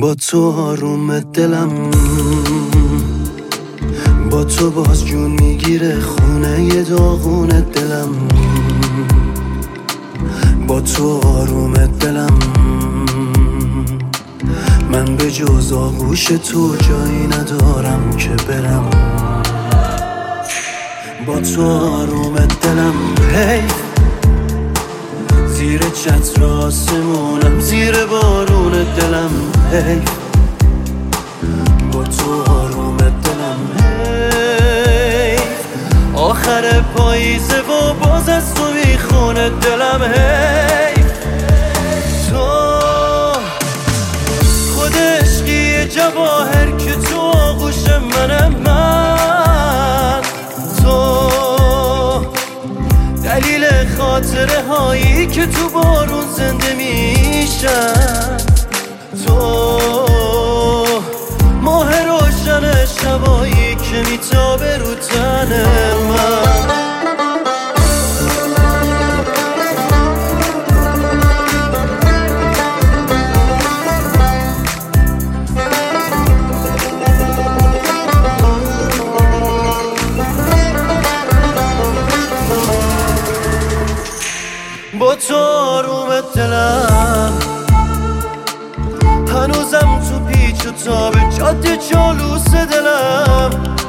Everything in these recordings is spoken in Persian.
با تو آروم دلم، با تو باز جون میگیره خونه ی داغون دلم، با تو آروم دلم. من به جز آغوش تو جایی ندارم که برم. با تو آروم دلم، هی زیر چتر آسمونم، زیر بارون دلم، هی با تو آروم دلم، هی آخر پاییزه و باز از تو میخونه دلم، هی تو خود عشقی جواهر که تو آغوش منم، من تو دلیل خاطره هایی که تو بارون زنده میشن، تو ماه روشن شبایی که میتابه رو تن من. با تو آروم دلم، هنوزم تو پیچ و تاب جاده جالوس دلم.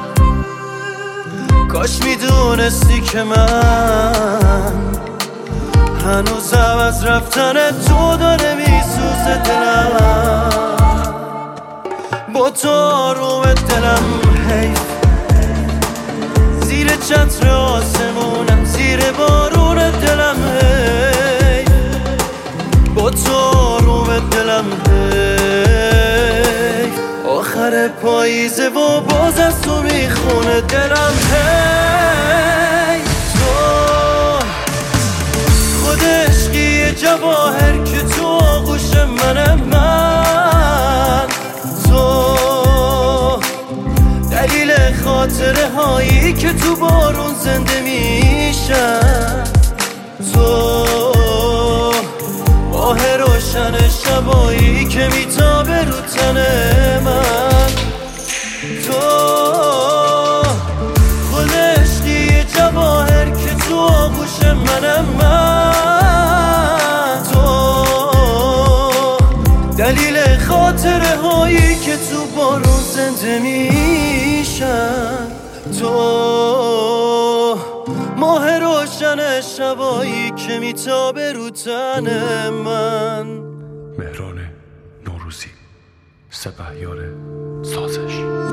کاش میدونستی که من هنوزم از رفتن تو داره میسوزه دلم. با تو آروم دلم، حیف زیر چتر آسمونم، زیر بارون دلم، هی با تو آروم دلم، هی آخر پاییزه و باز از تو میخونه دلم، هی تو خود عشقی جواهر که تو آغوش منم، من تو دلیل خاطره هایی که تو بارون زنده میشن، تو ماه روشن شبایی که میتابه رو تن من، تو خود عشقی جواهر که تو آغوش منم، من تو دلیل خاطره هایی که تو بارون زنده میشن، تو ماه روشن شبایی که میتابه رو تن من. مهران نوروزی، سپهیار سازش.